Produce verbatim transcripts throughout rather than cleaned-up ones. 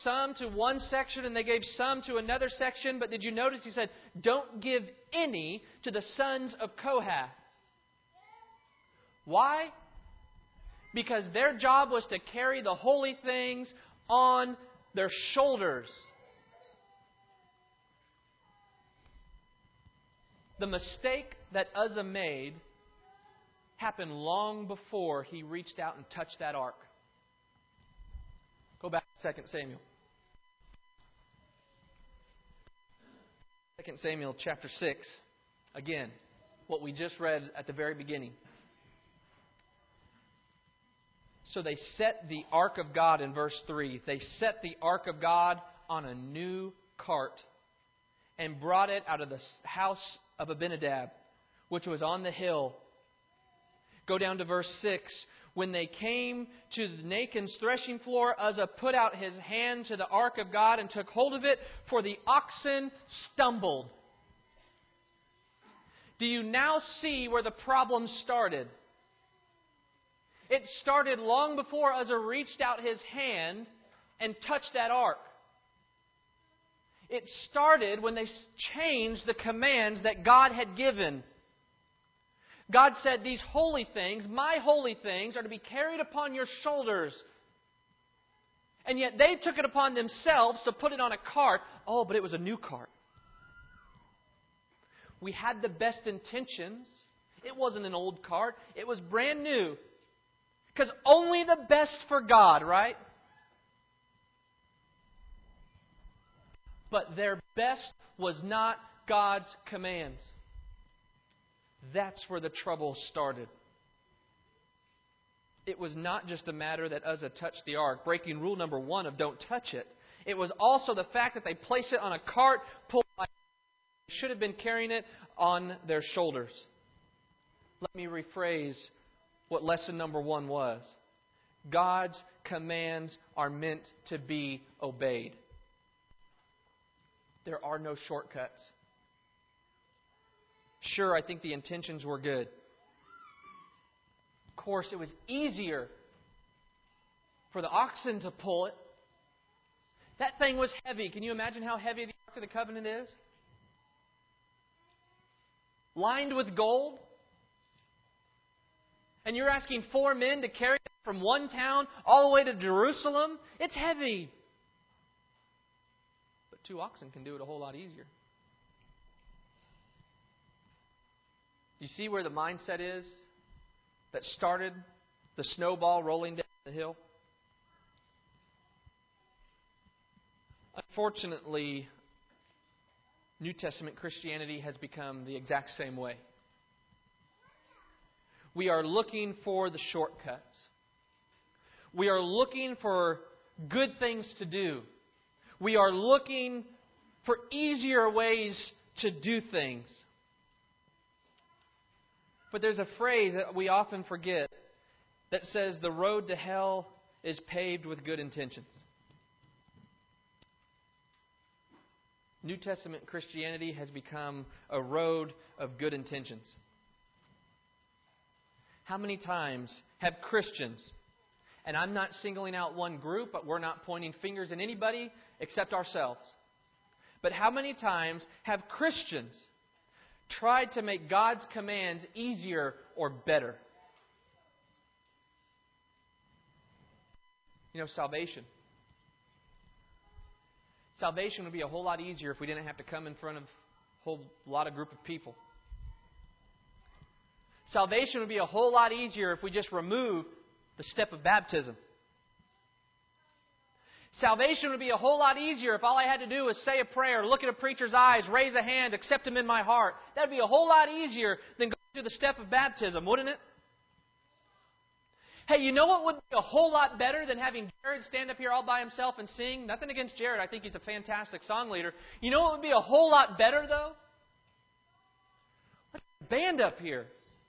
some to one section and they gave some to another section. But did you notice He said, don't give any to the sons of Kohath. Why? Because their job was to carry the holy things on their shoulders. The mistake that Uzzah made happened long before he reached out and touched that ark. Go back to Second Samuel. Second Samuel chapter six. Again, what we just read at the very beginning. So they set the ark of God in verse three. They set the ark of God on a new cart and brought it out of the house of Abinadab, which was on the hill. Go down to verse six. When they came to Nachon's threshing floor, Uzzah put out his hand to the ark of God and took hold of it, for the oxen stumbled. Do you now see where the problem started? It started long before Uzzah reached out his hand and touched that ark. It started when they changed the commands that God had given. God said, these holy things, my holy things, are to be carried upon your shoulders. And yet they took it upon themselves to put it on a cart. Oh, but it was a new cart. We had the best intentions. It wasn't an old cart. It was brand new. Because only the best for God, right? But their best was not God's commands. That's where the trouble started. It was not just a matter that Uzzah touched the ark, breaking rule number one of don't touch it. It was also the fact that they placed it on a cart, pulled by they should have been carrying it on their shoulders. Let me rephrase what lesson number one was. God's commands are meant to be obeyed. There are no shortcuts. Sure, I think the intentions were good. Of course, it was easier for the oxen to pull it. That thing was heavy. Can you imagine how heavy the Ark of the Covenant is? Lined with gold. And you're asking four men to carry it from one town all the way to Jerusalem? It's heavy. But two oxen can do it a whole lot easier. Do you see where the mindset is that started the snowball rolling down the hill? Unfortunately, New Testament Christianity has become the exact same way. We are looking for the shortcuts. We are looking for good things to do. We are looking for easier ways to do things. But there's a phrase that we often forget that says the road to hell is paved with good intentions. New Testament Christianity has become a road of good intentions. How many times have Christians, and I'm not singling out one group, but we're not pointing fingers at anybody except ourselves. But how many times have Christians tried to make God's commands easier or better? You know, salvation. Salvation would be a whole lot easier if we didn't have to come in front of a whole lot of group of people. Salvation would be a whole lot easier if we just removed the step of baptism. Salvation would be a whole lot easier if all I had to do was say a prayer, look at a preacher's eyes, raise a hand, accept Him in my heart. That would be a whole lot easier than going through the step of baptism, wouldn't it? Hey, you know what would be a whole lot better than having Jared stand up here all by himself and sing? Nothing against Jared. I think he's a fantastic song leader. You know what would be a whole lot better, though? Let's get a band up here.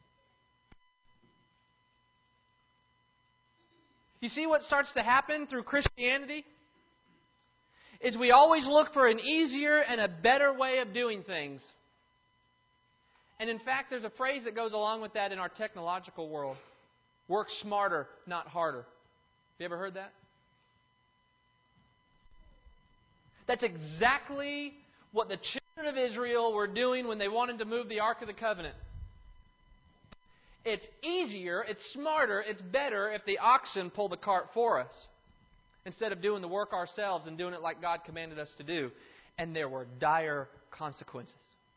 You see what starts to happen through Christianity? Is we always look for an easier and a better way of doing things. And in fact, there's a phrase that goes along with that in our technological world. Work smarter, not harder. Have you ever heard that? That's exactly what the children of Israel were doing when they wanted to move the Ark of the Covenant. It's easier, it's smarter, it's better if the oxen pull the cart for us, instead of doing the work ourselves and doing it like God commanded us to do. And there were dire consequences.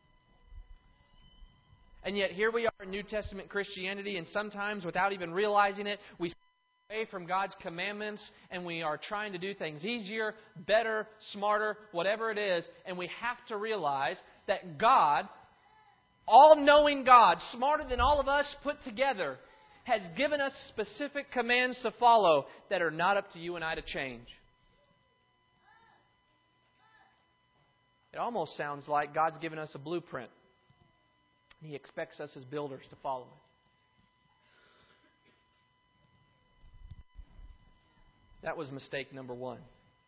And yet here we are in New Testament Christianity, and sometimes without even realizing it, we stray away from God's commandments and we are trying to do things easier, better, smarter, whatever it is. And we have to realize that God, all-knowing God, smarter than all of us put together, has given us specific commands to follow that are not up to you and I to change. It almost sounds like God's given us a blueprint. He expects us as builders to follow it. That was mistake number one.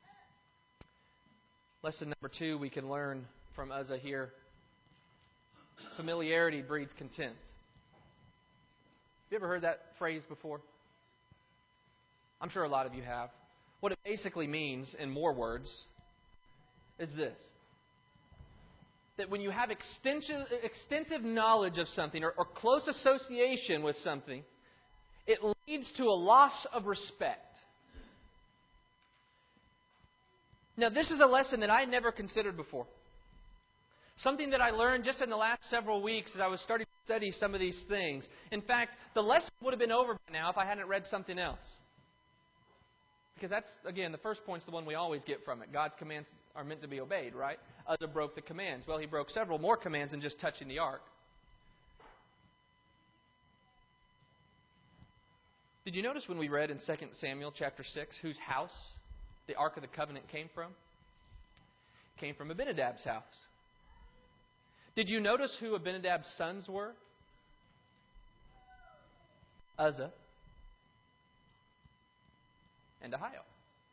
Lesson number two we can learn from Uzzah here. Familiarity breeds contempt. Have you ever heard that phrase before? I'm sure a lot of you have. What it basically means, in more words, is this. That when you have extensive, extensive knowledge of something or, or close association with something, it leads to a loss of respect. Now, this is a lesson that I had never considered before. Something that I learned just in the last several weeks as I was starting to study some of these things. In fact, the lesson would have been over by now if I hadn't read something else. Because that's, again, the first point's the one we always get from it. God's commands are meant to be obeyed, right? Uzzah broke the commands. Well, he broke several more commands than just touching the ark. Did you notice when we read in Second Samuel chapter six whose house the Ark of the Covenant came from? It came from Abinadab's house. Did you notice who Abinadab's sons were? Uzzah and Ahio.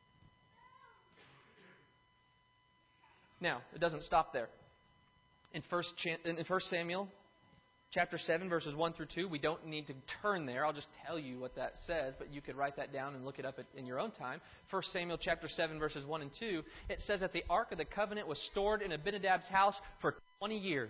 Now, it doesn't stop there. In First Samuel chapter seven, verses one through two, we don't need to turn there. I'll just tell you what that says, but you could write that down and look it up in your own time. First Samuel chapter seven, verses one and two, it says that the Ark of the Covenant was stored in Abinadab's house for twenty years.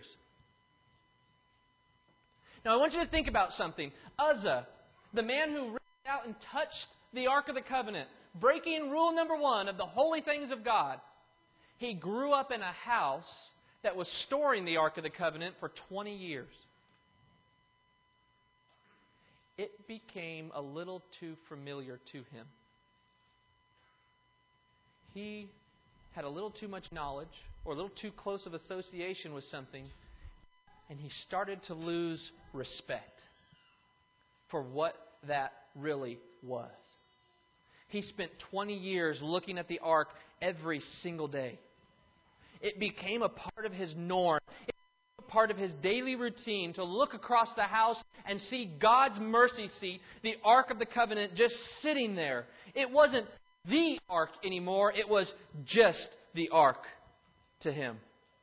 Now, I want you to think about something. Uzzah, the man who reached out and touched the Ark of the Covenant, breaking rule number one of the holy things of God, he grew up in a house that was storing the Ark of the Covenant for twenty years. It became a little too familiar to him. He had a little too much knowledge or a little too close of association with something, and he started to lose respect for what that really was. He spent twenty years looking at the ark every single day. It became a part of his norm. It became a part of his daily routine to look across the house and see God's mercy seat, the Ark of the Covenant, just sitting there. It wasn't the ark anymore. It was just the ark to him.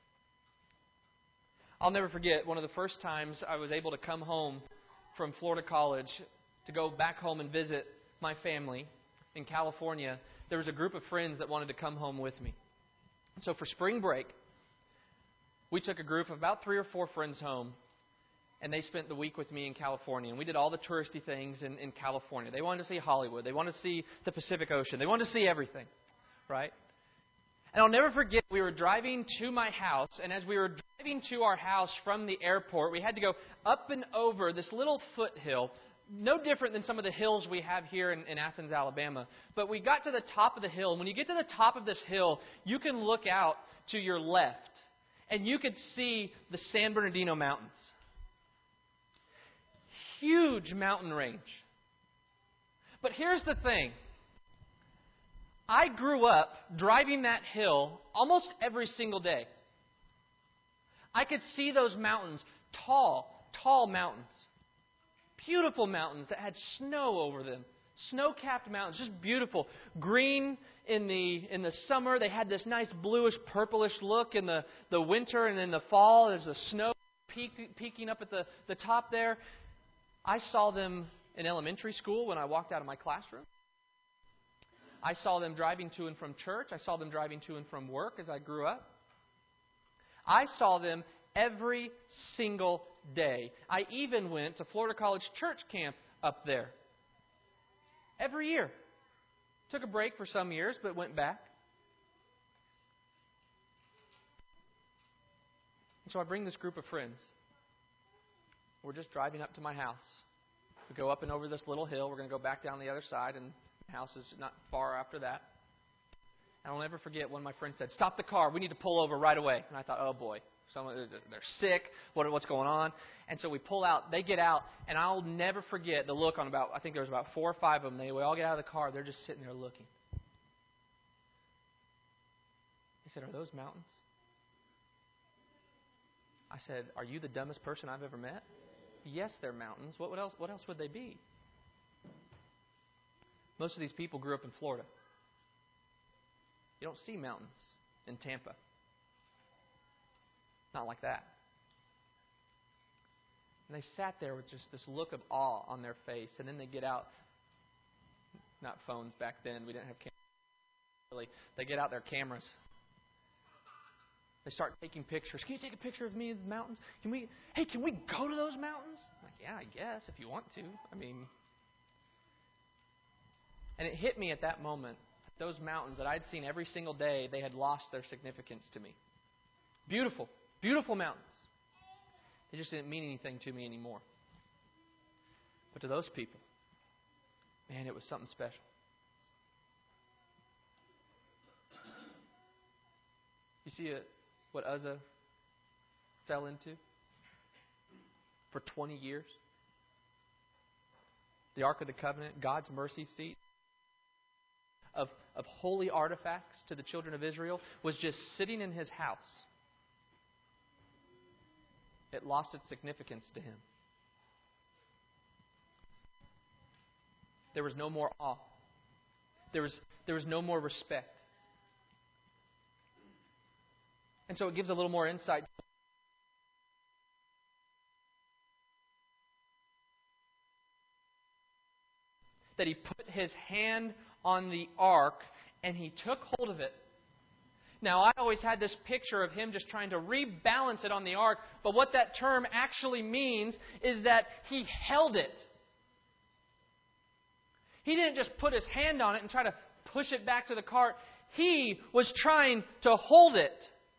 I'll never forget one of the first times I was able to come home from Florida College to go back home and visit my family in California. There was a group of friends that wanted to come home with me. So for spring break, we took a group of about three or four friends home, and they spent the week with me in California. And we did all the touristy things in, in California. They wanted to see Hollywood. They wanted to see the Pacific Ocean. They wanted to see everything, right? And I'll never forget, we were driving to my house, and as we were driving to our house from the airport, we had to go up and over this little foothill, no different than some of the hills we have here in, in Athens, Alabama. But we got to the top of the hill, and when you get to the top of this hill, you can look out to your left, and you could see the San Bernardino Mountains. Huge mountain range. But here's the thing. I grew up driving that hill almost every single day. I could see those mountains, tall, tall mountains. Beautiful mountains that had snow over them. Snow-capped mountains, just beautiful. Green in the in the summer. They had this nice bluish, purplish look in the, the winter. And in the fall, there's the snow peak, peeking up at the, the top there. I saw them in elementary school when I walked out of my classroom. I saw them driving to and from church. I saw them driving to and from work as I grew up. I saw them every single day. I even went to Florida College Church Camp up there. Every year. Took a break for some years, but went back. And so I bring this group of friends. We're just driving up to my house. We go up and over this little hill. We're going to go back down the other side, and the house is not far after that. And I'll never forget when my friend said, "Stop the car. We need to pull over right away." And I thought, oh boy, someone they're sick. What, what's going on? And so we pull out. They get out, and I'll never forget the look on about, I think there was about four or five of them. They we all get out of the car. They're just sitting there looking. They said, "Are those mountains?" I said, "Are you the dumbest person I've ever met?" Yes, they're mountains. What, what else? What else would they be? Most of these people grew up in Florida. You don't see mountains in Tampa. Not like that. And they sat there with just this look of awe on their face, and then they get out. Not phones back then. We didn't have cameras. Really, they get out their cameras. They start taking pictures. "Can you take a picture of me in the mountains? Can we? Hey, can we go to those mountains?" I'm like, "Yeah, I guess if you want to." I mean, and it hit me at that moment. Those mountains that I'd seen every single day, they had lost their significance to me. Beautiful, beautiful mountains. They just didn't mean anything to me anymore. But to those people, man, it was something special. You see a, what Uzzah fell into for twenty years? The Ark of the Covenant, God's mercy seat of, of holy artifacts to the children of Israel, was just sitting in his house. It lost its significance to him. There was no more awe. There was, there was no more respect. And so it gives a little more insight. That he put his hand on the ark and he took hold of it. Now, I always had this picture of him just trying to rebalance it on the ark, but what that term actually means is that he held it. He didn't just put his hand on it and try to push it back to the cart. He was trying to hold it.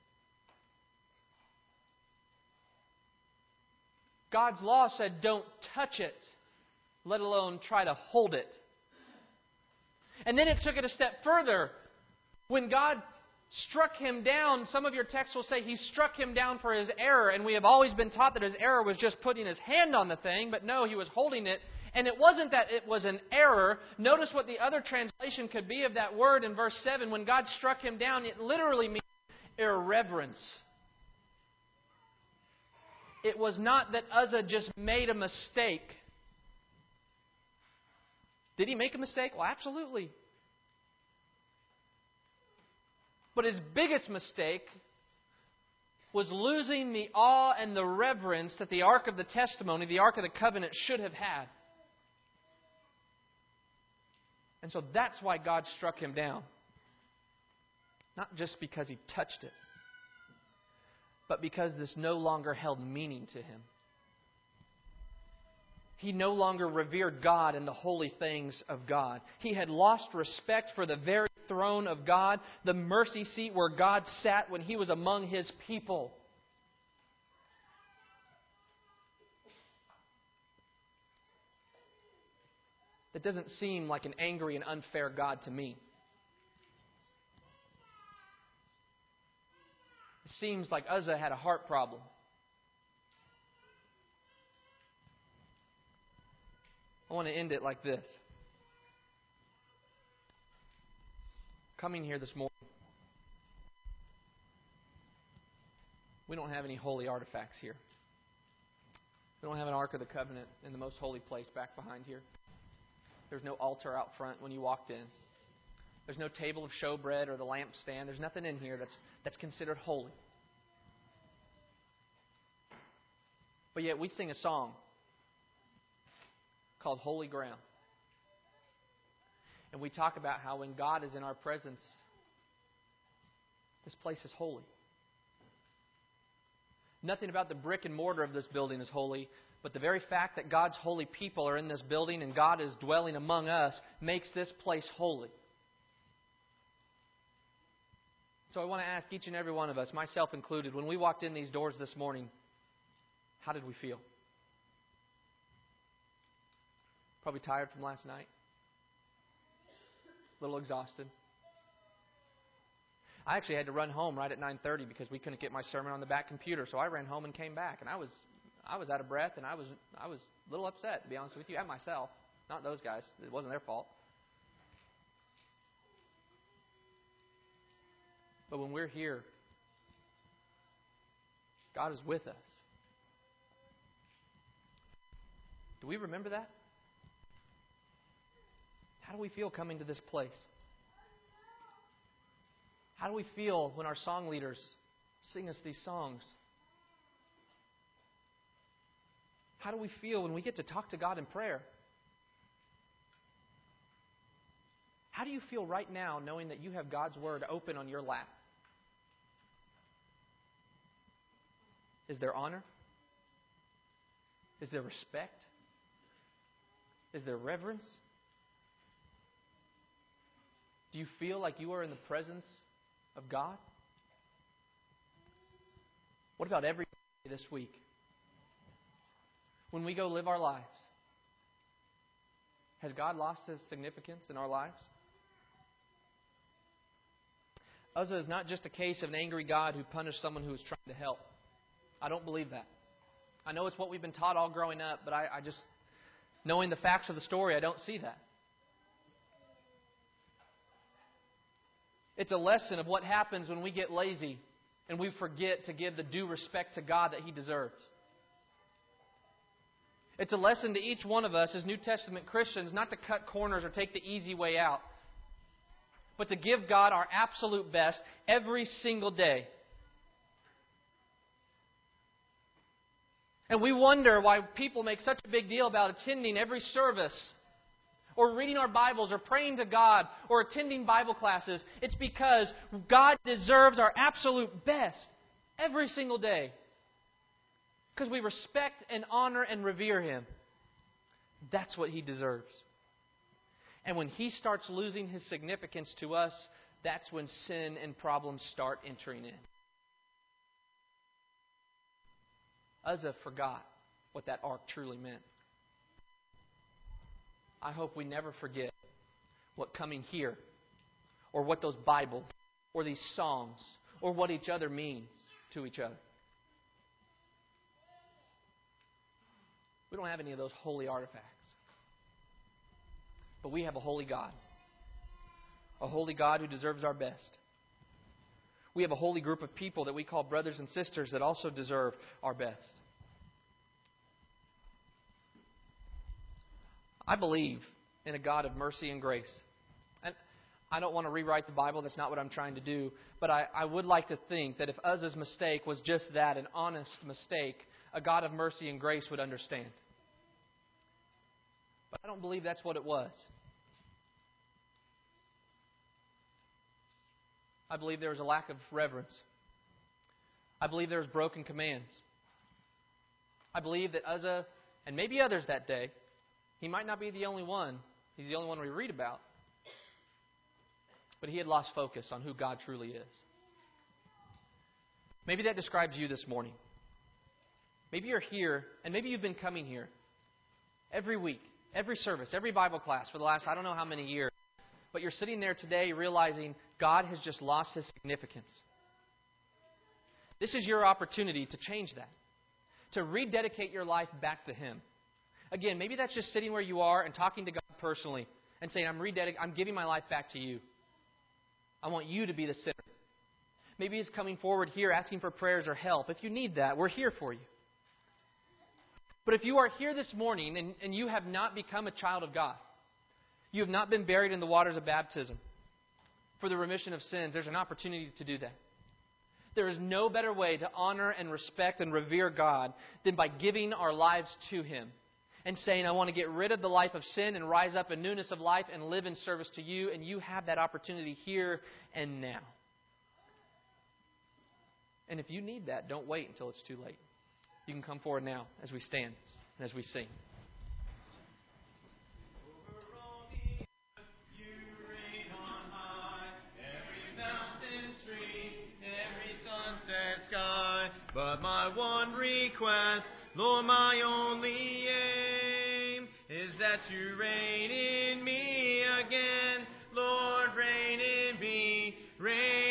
God's law said, don't touch it, let alone try to hold it. And then it took it a step further. When God struck him down, some of your texts will say he struck him down for his error, and we have always been taught that his error was just putting his hand on the thing, but no, he was holding it. And it wasn't that it was an error. Notice what the other translation could be of that word in verse seven. When God struck him down, it literally means irreverence. It was not that Uzzah just made a mistake. Did he make a mistake? Well, absolutely. But his biggest mistake was losing the awe and the reverence that the Ark of the Testimony, the Ark of the Covenant, should have had. And so that's why God struck him down. Not just because he touched it, but because this no longer held meaning to him. He no longer revered God and the holy things of God. He had lost respect for the very throne of God, the mercy seat where God sat when He was among His people. That doesn't seem like an angry and unfair God to me. It seems like Uzzah had a heart problem. I want to end it like this. Coming here this morning, we don't have any holy artifacts here. We don't have an Ark of the Covenant in the most holy place back behind here. There's no altar out front when you walked in. There's no table of showbread or the lampstand. There's nothing in here that's that's considered holy. But yet we sing a song called Holy Ground. And we talk about how when God is in our presence, this place is holy. Nothing about the brick and mortar of this building is holy, but the very fact that God's holy people are in this building and God is dwelling among us makes this place holy. So I want to ask each and every one of us, myself included, when we walked in these doors this morning, how did we feel? Probably tired from last night. A little exhausted. I actually had to run home right at nine thirty because we couldn't get my sermon on the back computer. So I ran home and came back, and I was I was out of breath, and I was I was a little upset, to be honest with you, at myself. Not those guys. It wasn't their fault. But when we're here, God is with us. Do we remember that? How do we feel coming to this place? How do we feel when our song leaders sing us these songs? How do we feel when we get to talk to God in prayer? How do you feel right now knowing that you have God's Word open on your lap? Is there honor? Is there respect? Is there reverence? Do you feel like you are in the presence of God? What about every day this week? When we go live our lives, has God lost His significance in our lives? Uzzah is not just a case of an angry God who punished someone who was trying to help. I don't believe that. I know it's what we've been taught all growing up, but I, I just, knowing the facts of the story, I don't see that. It's a lesson of what happens when we get lazy and we forget to give the due respect to God that He deserves. It's a lesson to each one of us as New Testament Christians not to cut corners or take the easy way out, but to give God our absolute best every single day. And we wonder why people make such a big deal about attending every service or reading our Bibles or praying to God or attending Bible classes. It's because God deserves our absolute best every single day. Because we respect and honor and revere Him. That's what He deserves. And when He starts losing His significance to us, that's when sin and problems start entering in. Uzzah forgot what that ark truly meant. I hope we never forget what coming here, or what those Bibles, or these songs, or what each other means to each other. We don't have any of those holy artifacts. But we have a holy God. A holy God who deserves our best. We have a holy group of people that we call brothers and sisters that also deserve our best. I believe in a God of mercy and grace. And I don't want to rewrite the Bible. That's not what I'm trying to do. But I, I would like to think that if Uzzah's mistake was just that, an honest mistake, a God of mercy and grace would understand. But I don't believe that's what it was. I believe there was a lack of reverence. I believe there was broken commands. I believe that Uzzah, and maybe others that day, he might not be the only one. He's the only one we read about. But he had lost focus on who God truly is. Maybe that describes you this morning. Maybe you're here, and maybe you've been coming here every week, every service, every Bible class for the last I don't know how many years. But you're sitting there today realizing God has just lost His significance. This is your opportunity to change that. To rededicate your life back to Him. Again, maybe that's just sitting where you are and talking to God personally and saying, I'm rededic- I'm giving my life back to You. I want You to be the center. Maybe it's coming forward here asking for prayers or help. If you need that, we're here for you. But if you are here this morning and, and you have not become a child of God, you have not been buried in the waters of baptism for the remission of sins, there's an opportunity to do that. There is no better way to honor and respect and revere God than by giving our lives to Him and saying, I want to get rid of the life of sin and rise up in newness of life and live in service to you. And you have that opportunity here and now. And if you need that, don't wait until it's too late. You can come forward now as we stand and as we sing. But my one request, Lord, my only aim, is that you reign in me again. Lord, reign in me, reign